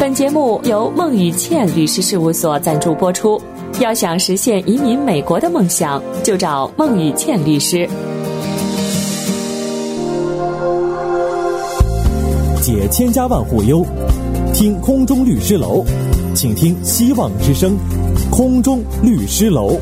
本节目由孟雨倩律师事务所赞助播出。要想实现移民美国的梦想，就找孟雨倩律师。 解千家万户忧，听空中律师楼，请听希望之声，空中律师楼。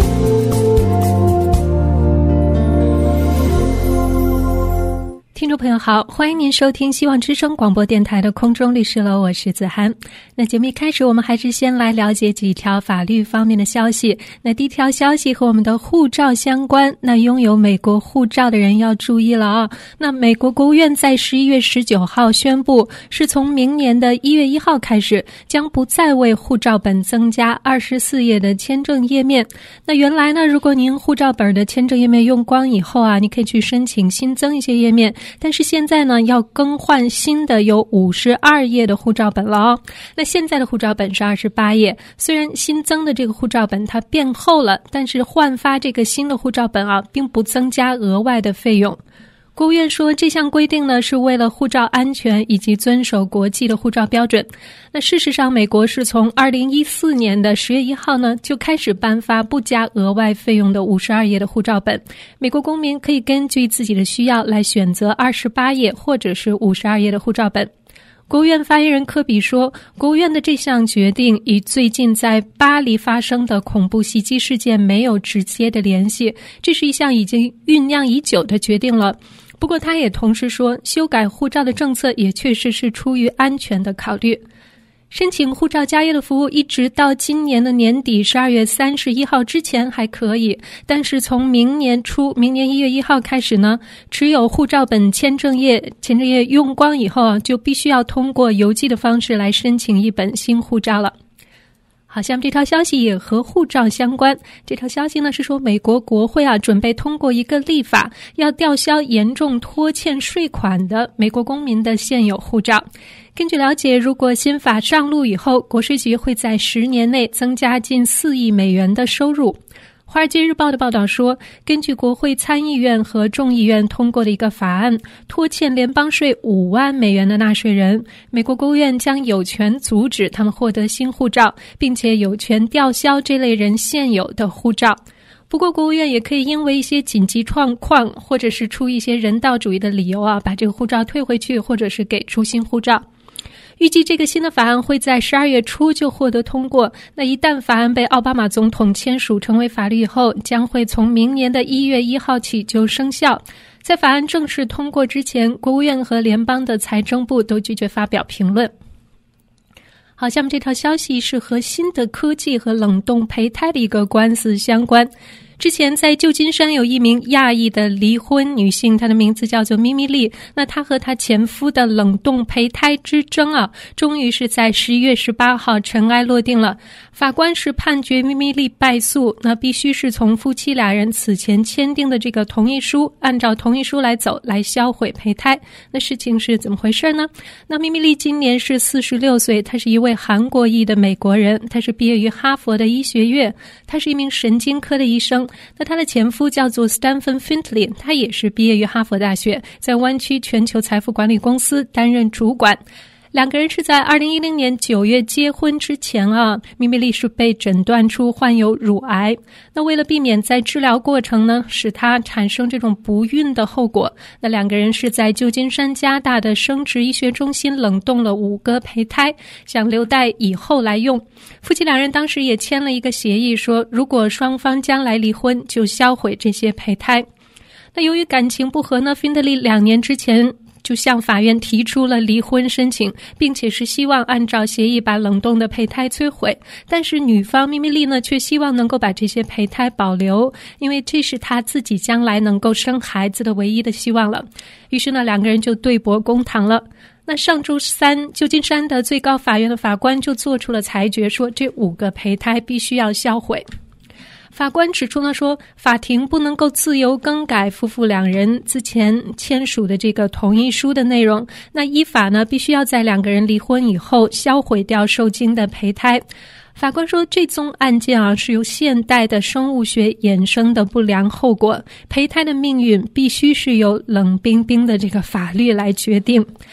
听众朋友好，欢迎您收听希望之声广播电台的空中律师楼，我是子涵。那节目一开始，我们还是先来了解几条法律方面的消息。那第一条消息和我们的护照相关，那拥有美国护照的人要注意了啊。那美国国务院在11月19号宣布，是从明年的1月1号开始，将不再为护照本增加24页的签证页面。那原来呢，如果您护照本的签证页面用光以后啊，你可以去申请新增一些页面，但是现在呢，要更换新的有52页的护照本了哦。那现在的护照本是28页，虽然新增的这个护照本它变厚了，但是换发这个新的护照本啊，并不增加额外的费用。国务院说，这项规定呢是为了护照安全以及遵守国际的护照标准。那事实上，美国是从2014年的10月1号呢就开始颁发不加额外费用的52页的护照本，美国公民可以根据自己的需要来选择28页或者是52页的护照本。国务院发言人科比说，国务院的这项决定与最近在巴黎发生的恐怖袭击事件没有直接的联系，这是一项已经酝酿已久的决定了。不过他也同时说，修改护照的政策也确实是出于安全的考虑。申请护照加页的服务一直到今年的年底12月31号之前还可以，但是从明年1月1号开始呢，持有护照本签证页用光以后啊，就必须要通过邮寄的方式来申请一本新护照了。好，下面这条消息也和护照相关。这条消息呢是说，美国国会啊准备通过一个立法，要吊销严重拖欠税款的美国公民的现有护照。根据了解，如果新法上路以后，国税局会在10年内增加近4亿美元的收入。华尔街日报的报道说，根据国会参议院和众议院通过的一个法案，拖欠联邦税5万美元的纳税人，美国国务院将有权阻止他们获得新护照，并且有权吊销这类人现有的护照。不过国务院也可以因为一些紧急状况，或者是出一些人道主义的理由啊，把这个护照退回去，或者是给出新护照。预计这个新的法案会在12月初就获得通过。那一旦法案被奥巴马总统签署成为法律以后，将会从明年的1月1号起就生效。在法案正式通过之前，国务院和联邦的财政部都拒绝发表评论。好，下面这条消息是和新的科技和冷冻胚胎的一个官司相关。之前在旧金山有一名亚裔的离婚女性，她的名字叫做咪咪莉。那她和她前夫的冷冻胚胎之争啊，终于是在11月18号尘埃落定了。法官是判决咪咪莉败诉，那必须是从夫妻俩人此前签订的这个同意书，按照同意书来走，来销毁胚胎。那事情是怎么回事呢？那咪咪莉今年是46岁，她是一位韩国裔的美国人，她是毕业于哈佛的医学院，她是一名神经科的医生。那他的前夫叫做 Stephen Findley， 他也是毕业于哈佛大学，在湾区全球财富管理公司担任主管。两个人是在2010年9月结婚之前啊，咪咪莉是被诊断出患有乳癌。那为了避免在治疗过程呢，使她产生这种不孕的后果，那两个人是在旧金山加大的生殖医学中心冷冻了5个胚胎，想留待以后来用。夫妻两人当时也签了一个协议，说如果双方将来离婚，就销毁这些胚胎。那由于感情不和呢，芬德利2年之前就向法院提出了离婚申请，并且是希望按照协议把冷冻的胚胎摧毁。但是女方咪咪莉呢，却希望能够把这些胚胎保留，因为这是她自己将来能够生孩子的唯一的希望了。于是呢，两个人就对簿公堂了。那上周三，旧金山的最高法院的法官就做出了裁决，说这5个胚胎必须要销毁。法官指出呢，说法庭不能够自由更改夫妇两人之前签署的这个同意书的内容，那依法呢，必须要在两个人离婚以后销毁掉受精的胚胎。法官说，这宗案件啊是由现代的生物学衍生的不良后果，胚胎的命运必须是由冷冰冰的这个法律来决定。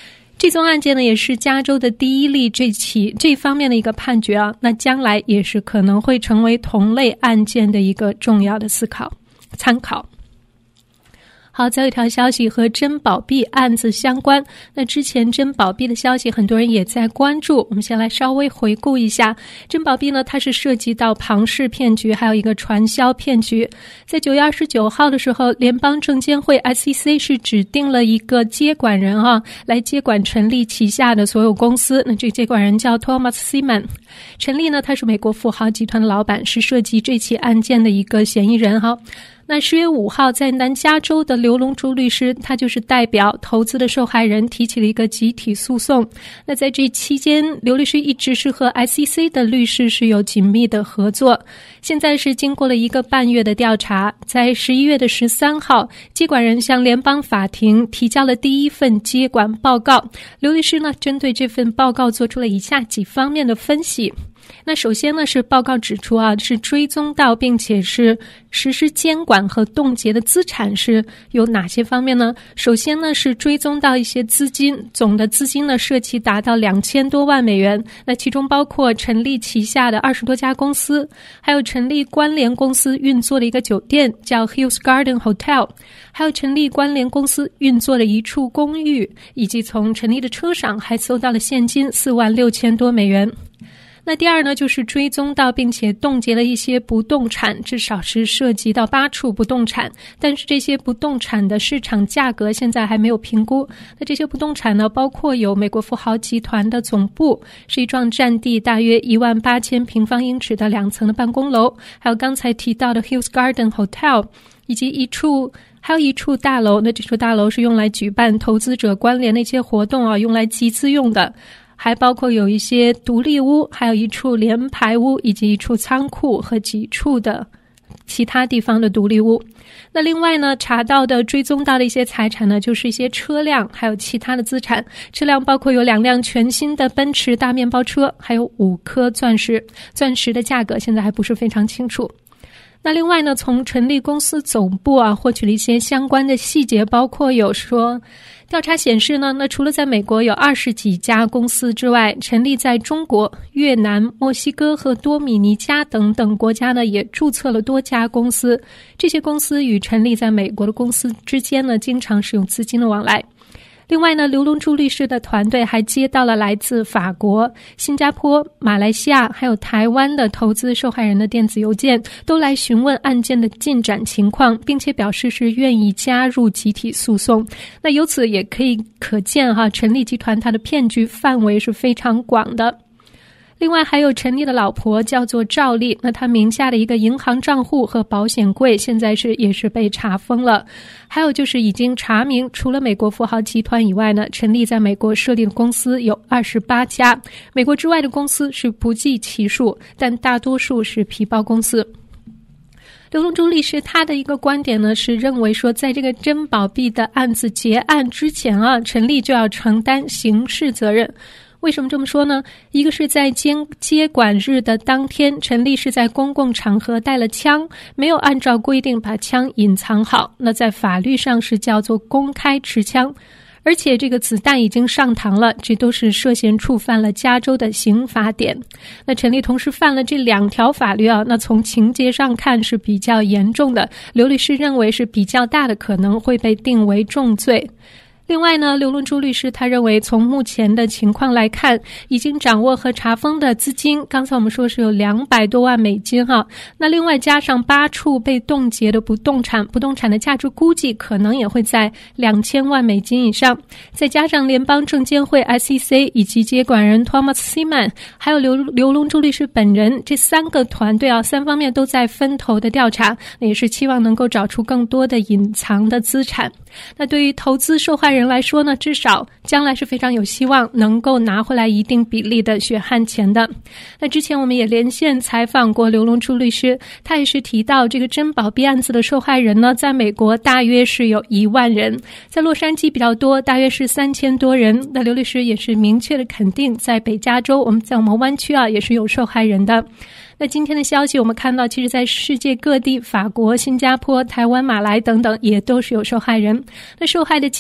这宗案件呢，也是加州的第一例这方面的一个判决啊，那将来也是可能会成为同类案件的一个重要的参考。好，再有一条消息和珍宝币案子相关。那之前珍宝币的消息很多人也在关注，我们先来稍微回顾一下。珍宝币呢，它是涉及到庞氏骗局，还有一个传销骗局。在9月29号的时候，联邦证监会 SEC 是指定了一个接管人来接管陈立旗下的所有公司。那这个接管人叫 Thomas Seaman。陈立呢，他是美国富豪集团的老板，是涉及这起案件的一个嫌疑人那10月5号，在南加州的刘龙珠律师，他就是代表投资的受害人提起了一个集体诉讼。那在这期间，刘律师一直是和 SEC 的律师是有紧密的合作。现在是经过了1个半月的调查，在11月13号，接管人向联邦法庭提交了第一份接管报告。刘律师呢，针对这份报告做出了以下几方面的分析。那首先呢，是报告指出是追踪到并且是实施监管和冻结的资产是有哪些方面呢？首先呢，是追踪到一些资金，总的资金呢涉及达到$2000多万。那其中包括陈立旗下的20多家公司，还有陈立关联公司运作的一个酒店叫 Hills Garden Hotel， 还有陈立关联公司运作的一处公寓，以及从陈立的车上还搜到了现金$46000多。那第二呢，就是追踪到并且冻结了一些不动产，至少是涉及到8处不动产，但是这些不动产的市场价格现在还没有评估。那这些不动产呢，包括有美国富豪集团的总部，是一幢占地大约18000平方英尺的2层的办公楼，还有刚才提到的 Hills Garden Hotel， 以及还有一处大楼。那这处大楼是用来举办投资者关联的一些活动用来集资用的。还包括有一些独立屋，还有一处联排屋，以及一处仓库和几处的其他地方的独立屋。那另外呢，查到的追踪到的一些财产呢，就是一些车辆，还有其他的资产。车辆包括有2辆全新的奔驰大面包车，还有5颗钻石。钻石的价格现在还不是非常清楚。那另外呢，从陈立公司总部获取了一些相关的细节，包括有说调查显示呢，那除了在美国有20几家公司之外，陈立在中国、越南、墨西哥和多米尼加等等国家呢，也注册了多家公司。这些公司与陈立在美国的公司之间呢，经常是有资金的往来。另外呢，刘龙珠律师的团队还接到了来自法国、新加坡、马来西亚还有台湾的投资受害人的电子邮件，都来询问案件的进展情况，并且表示是愿意加入集体诉讼。那由此也可见陈立集团它的骗局范围是非常广的。另外还有陈立的老婆叫做赵丽，那他名下的一个银行账户和保险柜现在也是被查封了。还有就是已经查明，除了美国富豪集团以外呢，陈立在美国设立的公司有28家，美国之外的公司是不计其数，但大多数是皮包公司。刘龙珠律师他的一个观点呢，是认为说，在这个珍宝币的案子结案之前陈立就要承担刑事责任。为什么这么说呢？一个是在接管日的当天，陈立是在公共场合带了枪，没有按照规定把枪隐藏好，那在法律上是叫做公开持枪。而且这个子弹已经上膛了，这都是涉嫌触犯了加州的刑法典。那陈立同时犯了这2条法律那从情节上看是比较严重的，刘律师认为是比较大的可能会被定为重罪。另外呢，刘龙珠律师他认为，从目前的情况来看，已经掌握和查封的资金，刚才我们说是有$200多万。那另外加上8处被冻结的不动产的价值估计可能也会在$2000万以上。再加上联邦证监会 SEC 以及接管人 Thomas Seaman 还有刘龙珠律师本人，这3个团队3方面都在分头的调查，也是期望能够找出更多的隐藏的资产。那对于投资受害人来说呢，至少将来是非常有希望能够拿回来一定比例的血汗钱的。那之前我们也连线采访过刘龙珠律师，他也是提到这个珍宝币案子的受害人呢，在美国大约是有1万人，在洛杉矶比较多，大约是3000多人。那刘律师也是明确的肯定，在北加州在我们湾区也是有受害人的。那今天的消息我们看到，其实在世界各地，法国、新加坡、台湾、马来等等也都是有受害人。那受害的金额呢，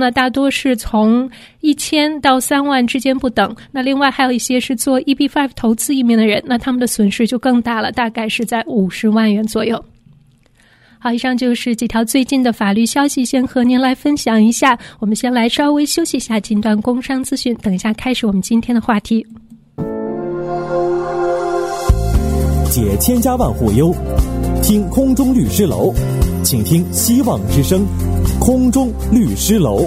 了，大多是从1000到3万之间不等。那另外还有一些是做 EB5 投资移民的人，那他们的损失就更大了，大概是在50万元左右。好，以上就是几条最近的法律消息，先和您来分享一下。我们先来稍微休息一下，进段工商资讯，等一下开始我们今天的话题。 解千家万户忧，听空中律师楼，请听希望之声，空中律师楼。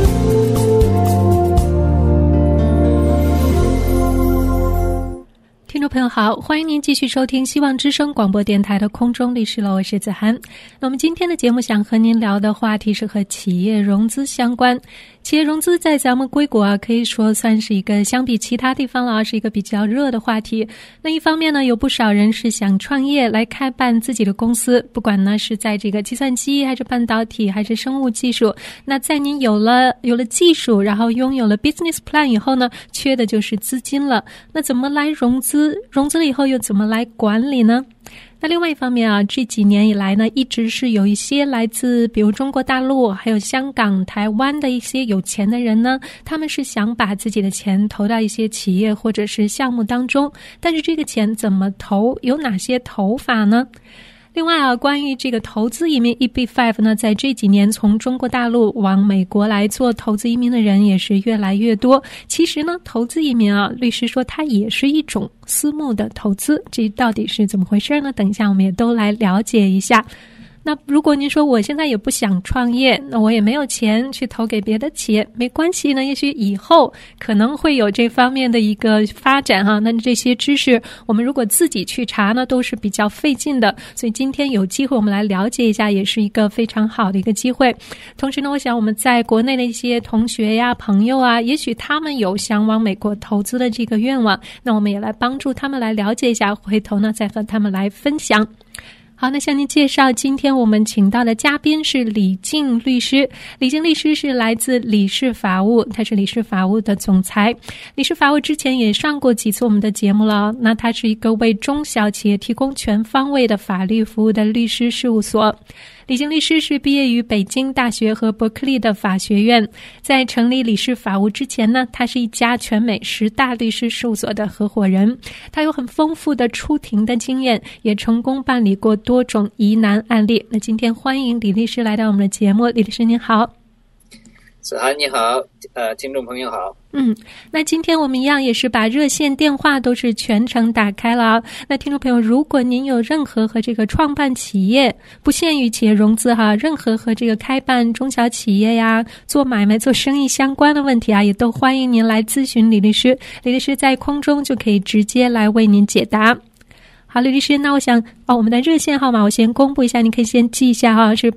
听众朋友好，欢迎您继续收听希望之声广播电台的空中律师楼，我是子涵。那我们今天的节目想和您聊的话题是和企业融资相关。企业融资在咱们硅谷啊，可以说算是一个相比其他地方了，是一个比较热的话题。那一方面呢，有不少人是想创业来开办自己的公司，不管呢是在这个计算机还是半导体还是生物技术。那在您有了技术，然后拥有了 business plan 以后呢，缺的就是资金了。那怎么来融资？融资了以后又怎么来管理呢？那另外一方面啊，这几年以来呢，一直是有一些来自比如中国大陆还有香港、台湾的一些有钱的人呢，他们是想把自己的钱投到一些企业或者是项目当中，但是这个钱怎么投，有哪些投法呢？另外啊，关于这个投资移民 EB5 呢，在这几年从中国大陆往美国来做投资移民的人也是越来越多。其实呢，投资移民啊，律师说它也是一种私募的投资，这到底是怎么回事呢？等一下我们也都来了解一下。那如果您说我现在也不想创业，那我也没有钱去投给别的企业，没关系呢，也许以后可能会有这方面的一个发展哈。那这些知识我们如果自己去查呢，都是比较费劲的，所以今天有机会我们来了解一下，也是一个非常好的一个机会。同时呢，我想我们在国内的一些同学呀、朋友啊，也许他们有想往美国投资的这个愿望，那我们也来帮助他们来了解一下，回头呢再和他们来分享。好，那向您介绍，今天我们请到的嘉宾是李静律师。李静律师是来自理事法务，他是理事法务的总裁。理事法务之前也上过几次我们的节目了，那他是一个为中小企业提供全方位的法律服务的律师事务所。李静律师是毕业于北京大学和伯克利的法学院，在成立理事法务之前呢，他是一家全美10大律师事务所的合伙人。他有很丰富的出庭的经验，也成功办理过多种疑难案例。那今天欢迎李律师来到我们的节目。李律师您好。 子涵你好，听众朋友好。 那今天我们一样也是把热线电话都是全程打开了啊。那听众朋友，如果您有任何和这个创办企业，不限于企业融资哈，任何和这个开办中小企业呀、做买卖、做生意相关的问题啊，也都欢迎您来咨询李律师。李律师在空中就可以直接来为您解答。好，李律师，那我想我们的热线号码我先公布一下，你可以先记一下哈，是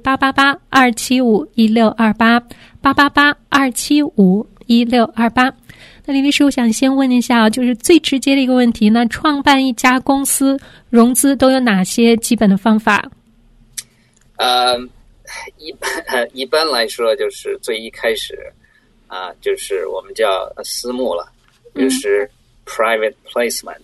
888-275-1628，888-275-1628。那李律师，我想先问一下就是最直接的一个问题，那创办一家公司融资都有哪些基本的方法？ 一般来说，就是最一开始就是我们叫私募了，就是 private placement。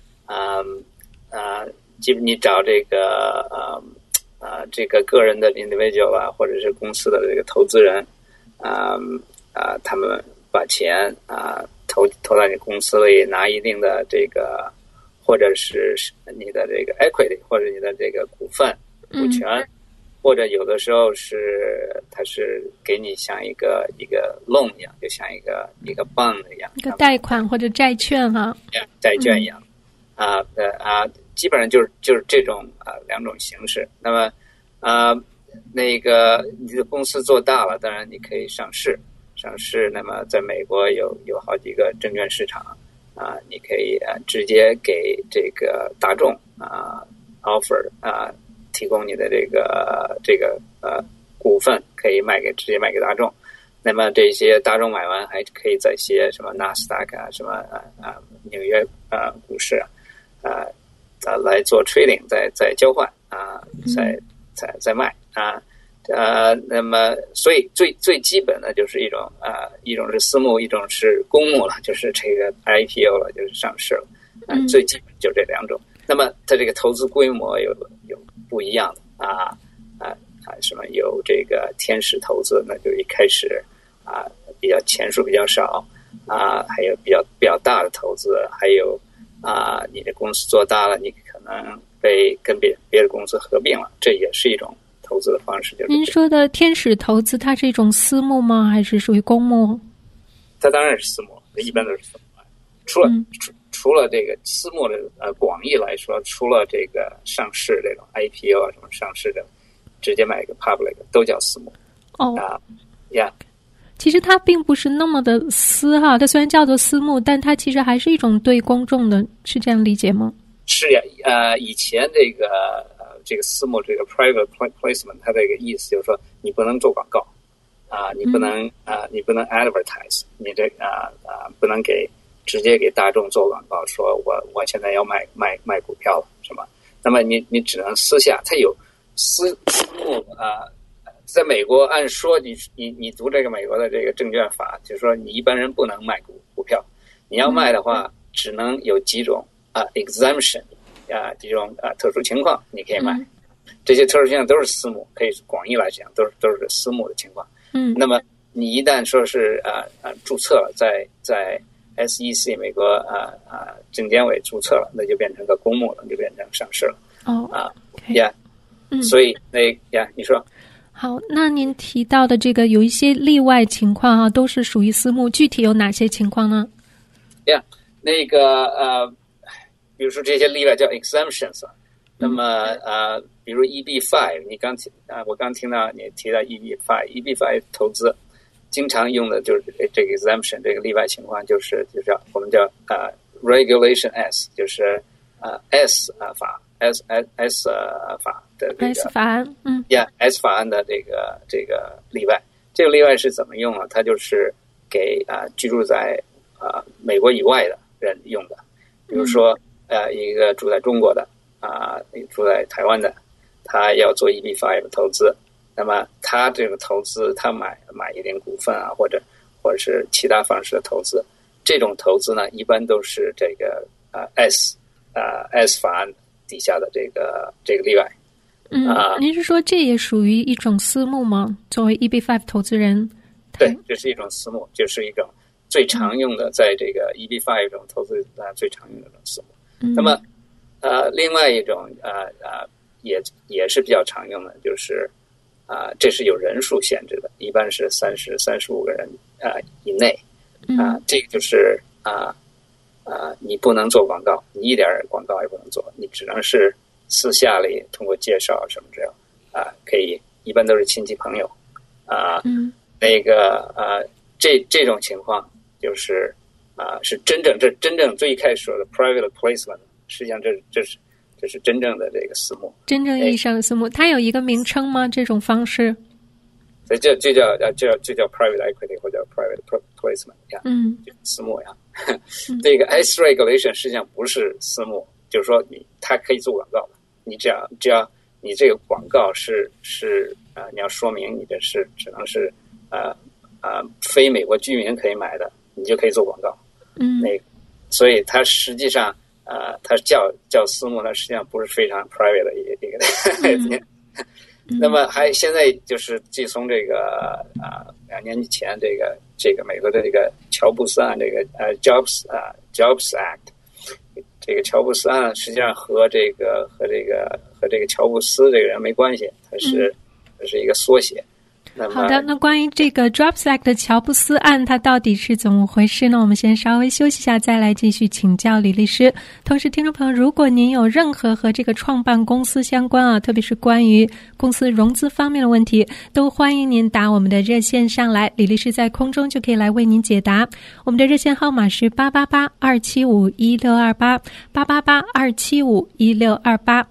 基本你找这个这个个人的 individual 啊，或者是公司的这个投资人，他们把钱投到你公司里，拿一定的这个，或者是你的这个 equity， 或者你的这个股权，或者有的时候它是给你像一个 loan 一样，就像一个 bond 一样， 一个贷款或者债券哈， 债券一样。基本上就是这种两种形式。那么那个你的公司做大了，当然你可以上市。那么在美国有好几个证券市场你可以直接给这个大众offer 提供你的这个股份，可以直接卖给大众。那么这些大众买完，还可以在些什么纳斯达克什么纽约股市来做 trading， 再交换再卖那么所以最基本的就是一种是私募，一种是公募了，就是这个 IPO 了，就是上市了。最基本就这两种。那么它这个投资规模有不一样的什么有这个天使投资，那就一开始比较钱数比较少还有比较大的投资，还有你的公司做大了，你可能被跟别的公司合并了，这也是一种投资的方式。 您说的天使投资，它是一种私募吗？还是属于公募？ 它当然是私募，一般都是私募。除了这个私募的广义来说，除了这个上市这种 IPO 什么上市的，直接买一个 public 都叫私募。 其实它并不是那么的私哈，它虽然叫做私募，但它其实还是一种对公众的，是这样理解吗？ 是呀，以前这个私募这个 private placement， 它这个意思就是说你不能做广告你不能advertise， 你这不能直接给大众做广告，说我现在要卖股票了什么？那么你只能私下，它有私募在美国按说你读这个美国的这个证券法，就是说你一般人不能卖股票，你要卖的话，只能有几种exemption 几种特殊情况你可以卖，这些特殊情况都是私募，可以广义来讲都是私募的情况。那么你一旦说是注册了，在SEC 美国证监会注册了，那就变成个公募了，就变成上市了。所以你说。 好，那您提到的这个有一些例外情况都是属于私募，具体有哪些情况呢？ 那个比如说这些例外叫 exemptions， 那么比如 EB5， 我刚听到你提到 EB5 投资，经常用的就是这个 exemption 这个例外情况，就是我们叫Regulation S， 就是S 法 S 法的这个 S 法案 S 法案的这个例外。这个例外是怎么用呢？它就是给居住在美国以外的人用的，比如说一个住在中国的住在台湾的，他要做 EB5 投资，那么他这个投资他买一点股份或者是其他方式的投资，这种投资呢一般都是这个S 法案底下的这个例外。 您是说这也属于一种私募吗？作为 EB5 投资人？ 对，这是一种私募，就是一种最常用的，在这个 EB5 这种投资最常用的这种私募。那么另外一种也是比较常用的，就是这是有人数限制的，一般是35个人以内这个就是你不能做广告，你一点广告也不能做，你只能是私下里通过介绍什么这样可以，一般都是亲戚朋友这种情况就是是真正最开始说的 private placement， 实际上这是真正的这个私募， 真正意义上的私募。它有一个名称吗？这种方式？ 所以这叫 private equity 或者 private placement 私募这个 S regulation 实际上不是私募，就是说它可以做广告的，你只要你这个广告是你要说明你的是只能是非美国居民可以买的，你就可以做广告。所以它实际上它叫私募呢，实际上不是非常 private 的一个那么现在就是自从这个2年前这个美国的这个乔布斯案，这个Jobs Act， 这个乔布斯案实际上和这个乔布斯这个人没关系，它是一个缩写。 好的，那关于这个 Jobs Act 的乔布斯案，它到底是怎么回事呢？我们先稍微休息一下，再来继续请教李律师。同时，听众朋友，如果您有任何和这个创办公司相关特别是关于公司融资方面的问题，都欢迎您打我们的热线上来，李律师在空中就可以来为您解答。我们的热线号码是888-275-1628 888-275-1628。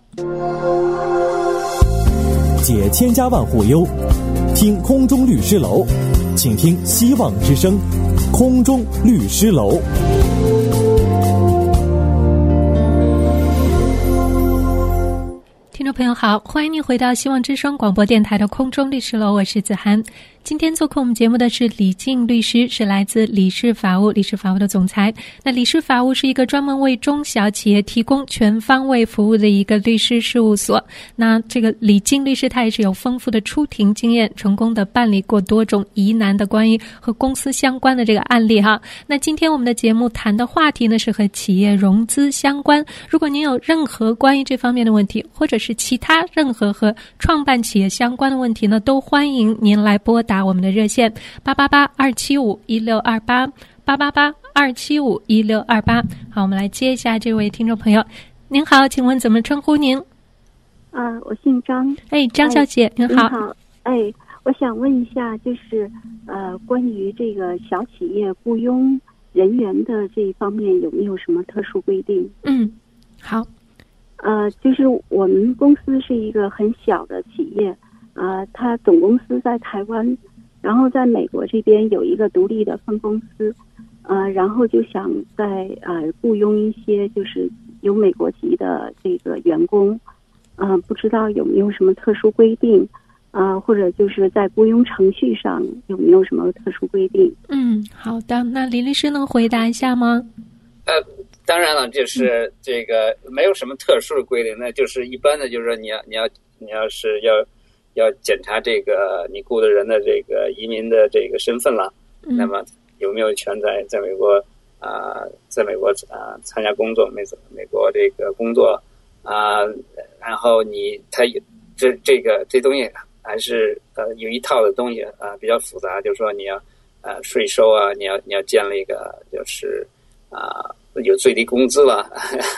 解千家万户忧，听空中律师楼，请听希望之声空中律师楼。 听听众朋友好，欢迎您回到希望之声广播电台的空中律师楼，我是子涵。今天做客我们节目的是李静律师，是来自理事法务的总裁。那理事法务是一个专门为中小企业提供全方位服务的一个律师事务所。那这个李静律师他也是有丰富的出庭经验，成功的办理过多种疑难的关于和公司相关的这个案例哈。那今天我们的节目谈的话题呢是和企业融资相关。如果您有任何关于这方面的问题，或者是其他任何和创办企业相关的问题呢，都欢迎您来拨打我们的热线888-275-1628，888-275-1628。好，我们来接一下这位听众朋友。您好，请问怎么称呼您？ 我姓张。 张小姐，您好。 您好，我想问一下，就是关于这个小企业雇佣人员的这一方面有没有什么特殊规定？ 好。 就是我们公司是一个很小的企业，它总公司在台湾，然后在美国这边有一个独立的分公司，然后就想在雇佣一些就是有美国籍的这个员工，不知道有没有什么特殊规定，或者就是在雇佣程序上有没有什么特殊规定？ 好的，那李律师能回答一下吗？ 当然了，就是这个没有什么特殊的规定，那就是一般的，就是说你要是要检查这个你雇的人的这个移民的这个身份了，那么有没有权在美国参加工作，美国这个工作然后这东西还是有一套的东西比较复杂，就是说你要税收你要建立一个就是有最低工资了，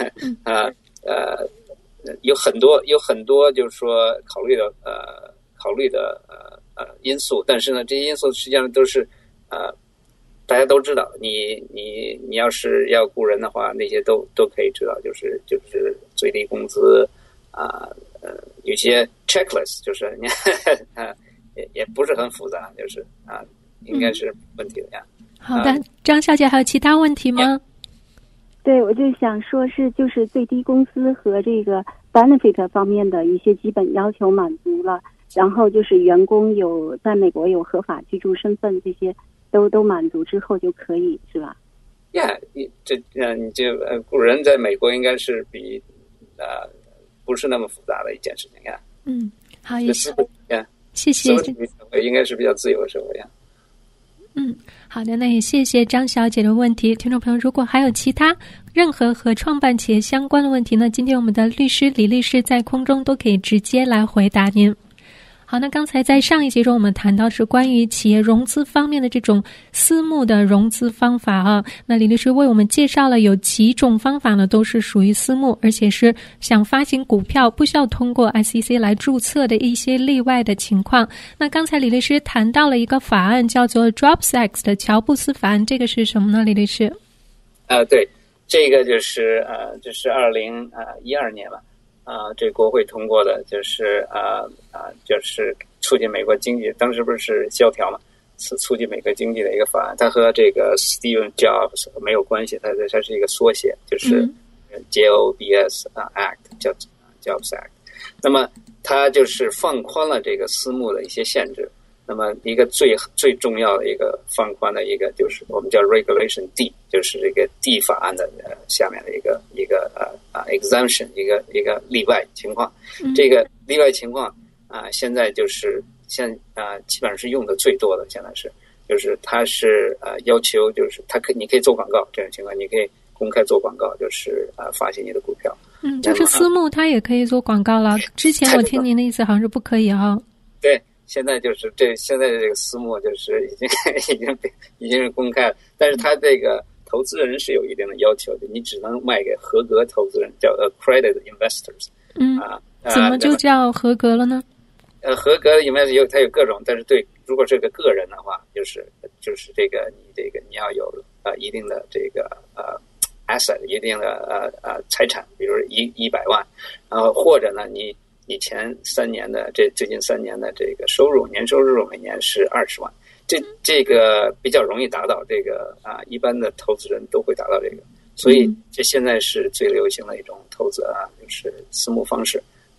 有很多就是说考虑的因素，但是呢，这些因素实际上都是大家都知道。你要是要雇人的话，那些都可以知道，就是最低工资有些 checklist， 就是也不是很复杂，就是应该是问题的呀。 好的，张小姐还有其他问题吗？ 对，我就想说就是最低工资和这个 benefit 方面的一些基本要求满足了，然后就是员工在美国有合法居住身份，这些都满足之后就可以，是吧？ 你雇人在美国应该是比不是那么复杂的一件事情呀。 好，也是。谢谢。 应该是比较自由的社会呀。 好的，那也谢谢张小姐的问题。听众朋友，如果还有其他任何和创办企业相关的问题呢，今天我们的律师李律师在空中都可以直接来回答您。好，那刚才在上一节中我们谈到是关于企业融资方面的这种私募的融资方法那李律师为我们介绍了有几种方法呢，都是属于私募，而且是想发行股票不需要通过 SEC 来注册的一些例外的情况。那刚才李律师谈到了一个法案叫做 Jobs Act 的乔布斯法案，这个是什么呢，李律师？ 对，这个就是这是2012年了。这国会通过的就是就是促进美国经济，当时不是萧条嘛，是促进美国经济的一个法案。它和这个 Steve Jobs 没有关系，它是一个缩写，就是 JOBS Act， 叫 Jobs Act。那么它就是放宽了这个私募的一些限制。那么一个最重要的一个放宽的一个就是我们叫 Regulation D， 就是这个 D 法案的下面的一个exemption， 一个例外情况。这个例外情况现在就是基本上是用的最多的，现在就是它是要求就是你可以做广告，这种情况你可以公开做广告，就是发行你的股票。 就是私募它也可以做广告了。之前我听您的意思好像是不可以对。现在就是现在的这个私募就是已经是公开了，但是他这个投资人是有一定的要求的，你只能卖给合格投资人，叫 accredited investors。 怎么就叫合格了呢？ 合格的 investor 它有各种，但是如果是个个人的话，就是你要有一定的这个asset， 一定的财产，比如100万，然后或者呢你前3年的最近3年的这个年收入每年是20万，这个比较容易达到，这个一般的投资人都会达到这个，所以这现在是最流行的一种投资就是私募方式。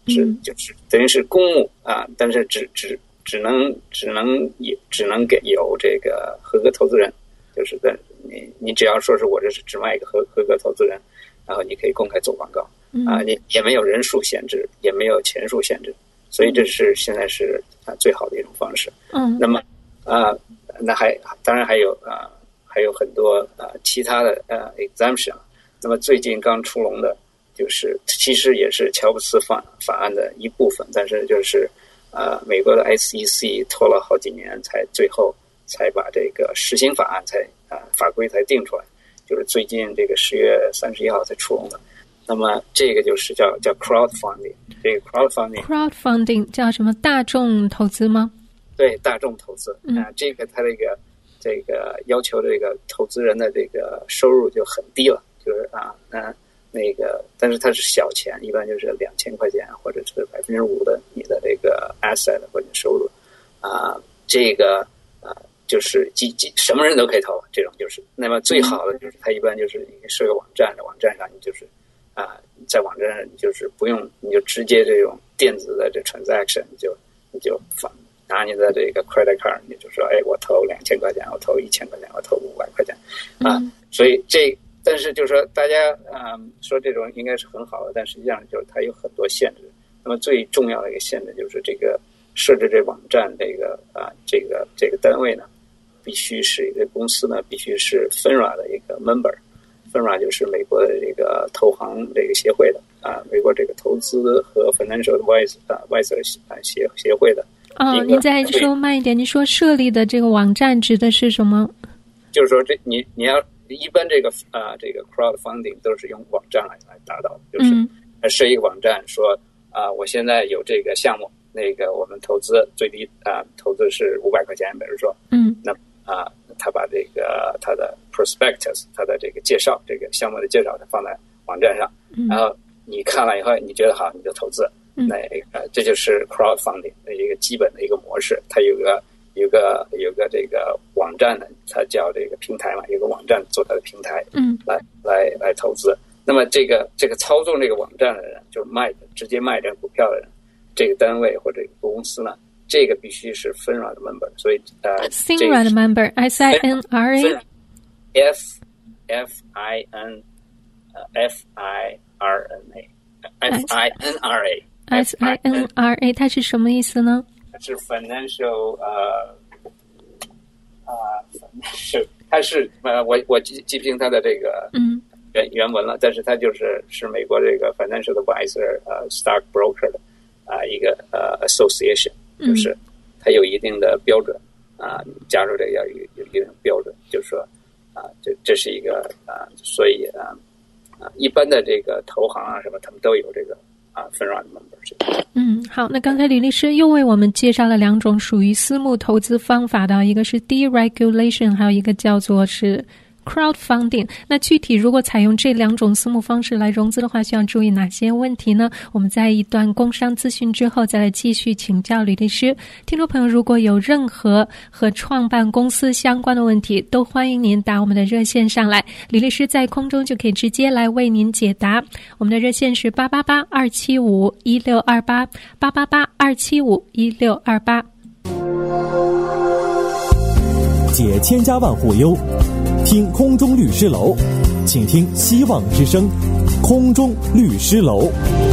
就是等于是公募啊，但是只能给有这个合格投资人，就是你只要说是我这是只卖一个合格投资人，然后你可以公开做广告啊，你也没有人数限制，也没有钱数限制，所以这是现在是最好的一种方式。那么那当然还有很多其他的exemption。那么最近刚出笼的，就是其实也是乔布斯法案的一部分，但是就是美国的 SEC 拖了好几年，最后才把这个实行法案法规才定出来，就是最近这个10月31号才出笼的。那么这个就是叫 crowdfunding， 这个 crowdfunding 叫什么？大众投资吗？ 对，大众投资这个它这个要求这个投资人的这个收入就很低了，就是那个，但是它是小钱，一般就是2000块钱或者是5%的你的这个 asset 或者收入这个就是什么人都可以投，这种就是。那么最好的就是它一般就是你设个网站，在网站上你就是在网站上你就是不用，你就直接这种电子的这 transaction， 你就拿你的这个 credit card， 你就说我投2000块钱，我投1000块钱，我投500块钱所以但是就是说大家说这种应该是很好的，但实际上就是它有很多限制。那么最重要的一个限制就是这个设置这网站这个单位呢，必须是一个公司呢必须是 FINRA 的一个 member。FINRA 就是美国的这个投行这个协会的美国这个投资和 financial advisor 协会的。 您再说慢一点，您说设立的这个网站指的是什么？ 就是说你要一般这个 crowdfunding 都是用网站来达到的，就是设一个网站说我现在有这个项目，那个我们投资最低投资是500块钱，比如说那他把这个他的 prospectus 他的这个介绍，这个项目的介绍他放在网站上，然后你看了以后你觉得好你就投资，那这就是 crowdfunding 的一个基本的一个模式。它有个这个网站呢，它叫这个平台嘛，有个网站做它的平台，来投资。那么这个操纵这个网站的人，就是直接卖这个股票的人，这个单位或者这个公司呢，这个必须是 FINRA 的 member， 所以 FINRA 的 member SINRA FINRA 它是什么意思呢？ 它是 financial 它是我记不清它的这个原文了，但是它是美国这个 financial advisor stock broker 的一个association， 就是它有一定的标准加入这个要有一定的标准，就是说这是一个所以一般的这个投行什么他们都有这个FINRA的 membership。 好，那刚才李律师又为我们介绍了2种属于私募投资方法的，一个是 deregulation， 还有一个叫做是 crowdfunding。那具体如果采用这2种私募方式来融资的话，需要注意哪些问题呢？我们在一段工商资讯之后再来继续请教李律师。听众朋友如果有任何和创办公司相关的问题，都欢迎您打我们的热线上来，李律师在空中就可以直接来为您解答。我们的热线是888-275-1628 888-275-1628。 解千家万户忧，听空中律师楼，请听希望之声空中律师楼。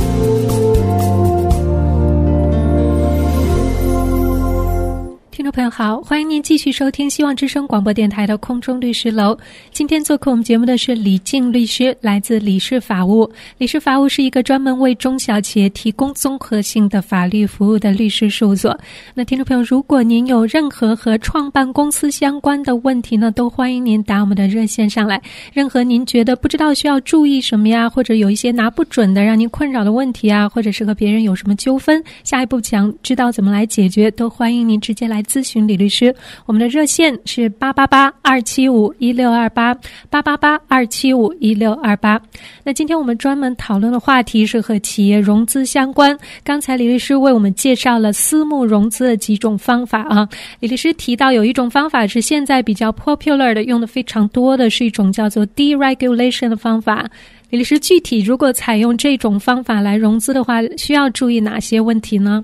听众朋友好，欢迎您继续收听希望之声广播电台的空中律师楼。今天做客我们节目的是李静律师，来自理事法务。理事法务是一个专门为中小企业提供综合性的法律服务的律师事务所。那听众朋友，如果您有任何和创办公司相关的问题呢，都欢迎您打我们的热线上来。任何您觉得不知道需要注意什么呀，或者有一些拿不准的让您困扰的问题啊，或者是和别人有什么纠纷，下一步想知道怎么来解决，都欢迎您直接来咨询李律师。我们的热线是888-275-1628 888-275-1628。那今天我们专门讨论的话题是和企业融资相关。刚才李律师为我们介绍了私募融资的几种方法啊。李律师提到有一种方法是现在比较 popular 的，用的非常多的，是一种叫做 deregulation 的方法。 李律师，具体如果采用这种方法来融资的话，需要注意哪些问题呢？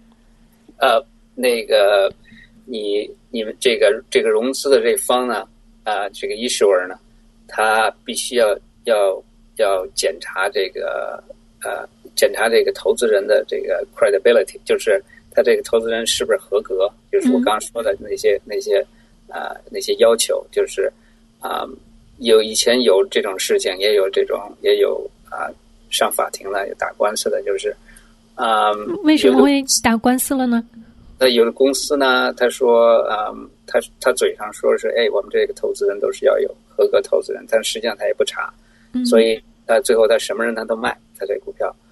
你们这个融资的这方呢，这个 issuer 呢，他必须要检查这个投资人的这个 credibility， 就是他这个投资人是不是合格，就是我刚刚说的那些要求，就是以前有这种事情，也有上法庭的，有打官司的，就是为什么会打官司了呢？ 那有的公司呢，他说他嘴上说是我们这个投资人都是要有合格投资人，但实际上他也不查，所以最后他什么人他都卖他这股票，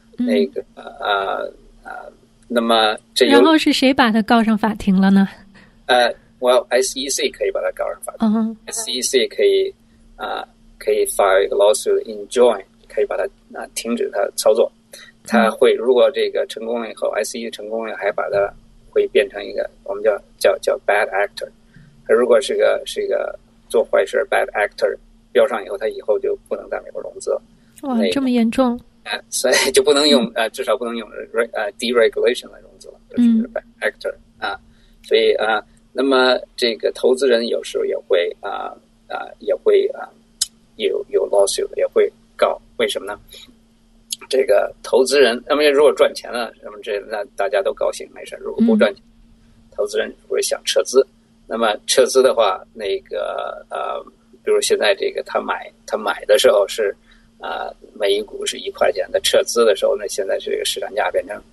那么然后是谁把他告上法庭了呢 ？SEC 可以把他告上法庭，SEC 可以file一个 lawsuit enjoin， 可以把他停止他操作。他会如果这个成功了以后 ，SEC 成功了，还把他会变成一个我们叫 bad actor。他如果是个做坏事 bad actor 标上以后，他以后就不能在美国融资了。 哇，这么严重！ 所以就不能用至少不能用deregulation 来融资了，就是 bad actor 所以那么这个投资人有时候也会有 lawsuit， 也会告，为什么呢？这个投资人，那么如果赚钱了，那么那大家都高兴没事；如果不赚钱，投资人会想撤资。那么撤资的话，比如现在这个他买的时候是每一股是1块钱的，撤资的时候呢，现在是这个市场价变成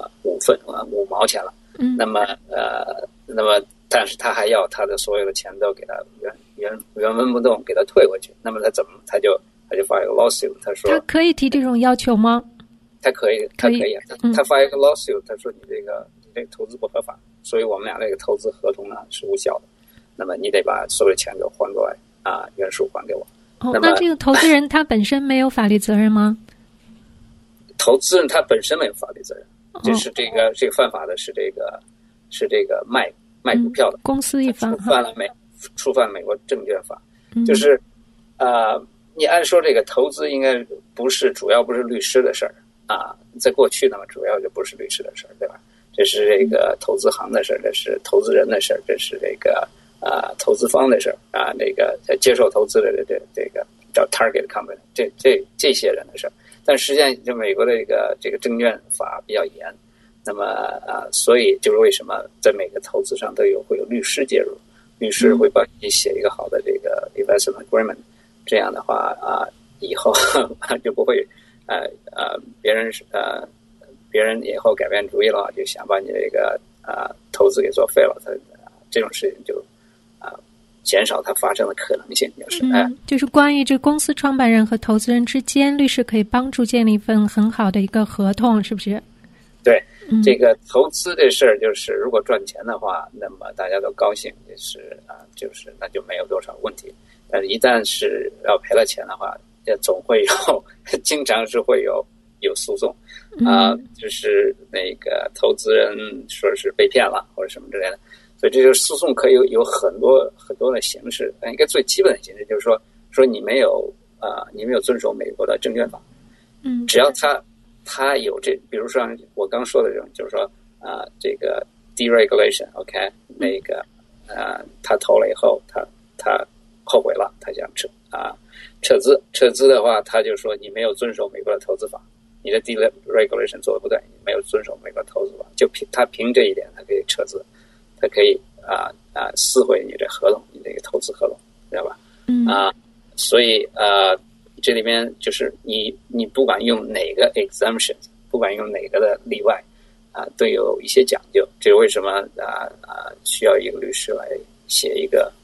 5毛钱了。那么但是他还要他的所有的钱都给他原封不动给他退回去。那么他就发一个 lawsuit， 他说他可以提这种要求吗？ 他可以，他发一个 lawsuit， 他说你这个投资不合法，所以我们俩这个投资合同呢是无效的。那么你得把所有钱给我还过来原数还给我。 那这个投资人他本身没有法律责任吗？ 投资人他本身没有法律责任，就是这个犯法的是这个卖股票的公司一方触犯美国证券法，就是你按说这个投资应该主要不是律师的事儿在过去那么主要就不是律师的事儿，对吧？这是这个投资行的事儿，这是投资人的事儿，这是这个投资方的事儿这个接受投资的这个叫 target company 这些人的事儿。但实际上就美国的这个证券法比较严，那么所以就是为什么在每个投资上会有律师介入，律师会帮你写一个好的这个 investment agreement， 这样的话以后就不会别人以后改变主意了，就想把你这个投资给作废了，这种事情就减少它发生的可能性， 就是关于这公司创办人和投资人之间，律师可以帮助建立一份很好的一个合同，是不是？ 对，这个投资这事儿，就是如果赚钱的话，那么大家都高兴，就是那就没有多少问题。但是一旦是要赔了钱的话，也总会经常是会有诉讼就是那个投资人说是被骗了或者什么之类的。所以这就是诉讼可以有很多很多的形式，一个最基本的形式就是说你没有遵守美国的证券法，只要他有比如说我刚说的这种，就是说这个 deregulation OK 那个他投了以后他后悔了，他想撤资的话，他就说你没有遵守美国的投资法，你的 deregulation 做的不对，你没有遵守美国的投资法，他凭这一点他可以撤资。它可以撕毁你这合同，你这个投资合同，知道吧？所以这里面就是你不管用哪个 exemption， 不管用哪个的例外都有一些讲究。这是为什么需要一个律师来写一个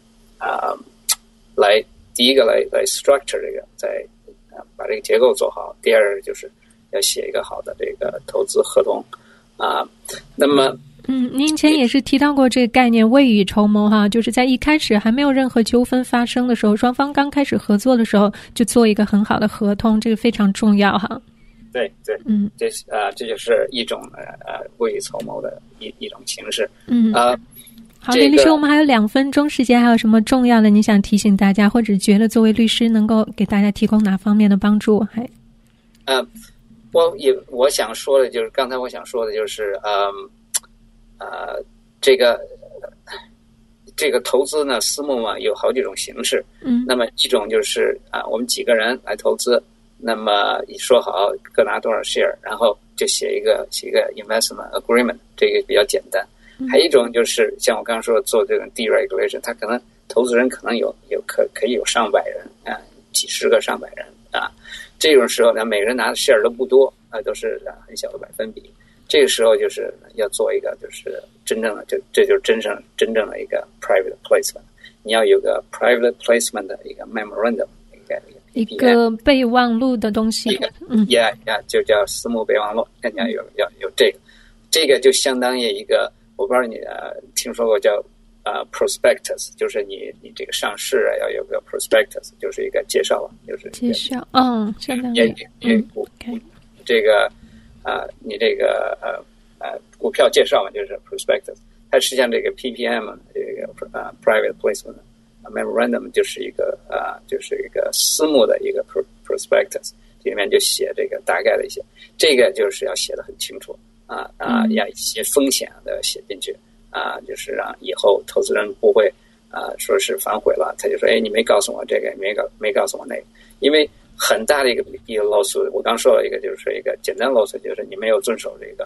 第一个来 structure 这个，再把这个结构做好。第二就是要写一个好的这个投资合同那么。 您以前也是提到过这个概念未雨绸缪哈，就是在一开始还没有任何纠纷发生的时候，双方刚开始合作的时候就做一个很好的合同，这个非常重要哈。 对，这就是一种未雨绸缪的一种形式。 好，李律师，我们还有2分钟时间，还有什么重要的你想提醒大家，或者觉得作为律师能够给大家提供哪方面的帮助？ 我想说的就是，刚才我想说的就是，这个投资呢，私募嘛，有好几种形式。那么一种就是我们几个人来投资，那么说好各拿多少 share， 然后就写一个 investment agreement， 这个比较简单。还有一种就是像我刚刚说的做这种 deregulation， 他可能投资人可能可以有上百人几十个上百人这种时候呢，每个人拿的 share 都不多都是很小的百分比。这个时候就是要做一个就是真正的这就是真正的一个 private placement， 你要有个 private placement 的一个 memorandum， 一个备忘录的东西。 就叫私募备忘录，你要有这个就相当于一个，我不知道你听说过叫prospectus， 就是你这个上市要有个 prospectus， 就是一个介绍就是介绍，相当于这个你这个股票介绍嘛，就是 prospectus。它实际上这个 PPM 这个private placement memorandum 就是一个私募的一个 prospectus， 里面就写这个大概的一些，这个就是要写得很清楚要一些风险的写进去就是让以后投资人不会说是反悔了，他就说你没告诉我这个，没告诉我那个，因为很大的一个 lawsuit， 我刚说了一个就是一个简单 lawsuit， 就是你没有遵守这个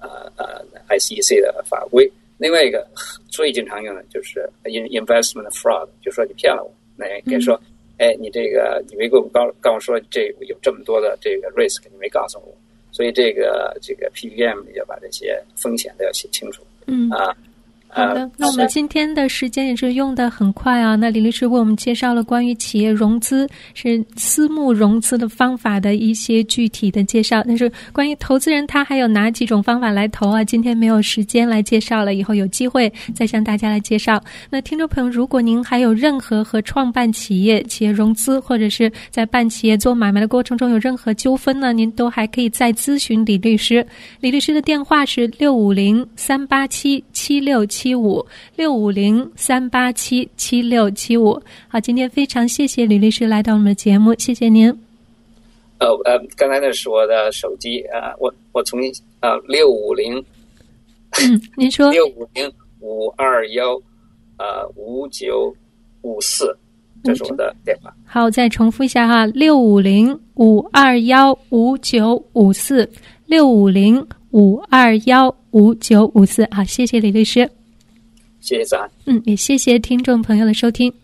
ICC 的法规。另外一个最经常用的就是 investment fraud， 就说你骗了我，那也说你这个你没跟我告诉说这有这么多的这个 risk， 你没告诉我，所以这个 PPM 你要把这些风险都要写清楚。 好的，那我们今天的时间也是用得很快那李律师为我们介绍了关于企业融资是私募融资的方法的一些具体的介绍，但是关于投资人他还有哪几种方法来投今天没有时间来介绍了，以后有机会再向大家来介绍。那听众朋友，如果您还有任何和创办企业融资或者是在办企业做买卖的过程中有任何纠纷呢，您都还可以再咨询李律师。李律师的电话是650-387-7675，650-387-7675。好，今天非常谢谢李律师来到我们的节目，谢谢您。 刚才那是我的手机我重新650 您说 650-521-5954，这是我的电话。 好，再重复一下650-521-5954，650-521-5954。好，谢谢李律师。 谢谢子涵。 也谢谢听众朋友的收听。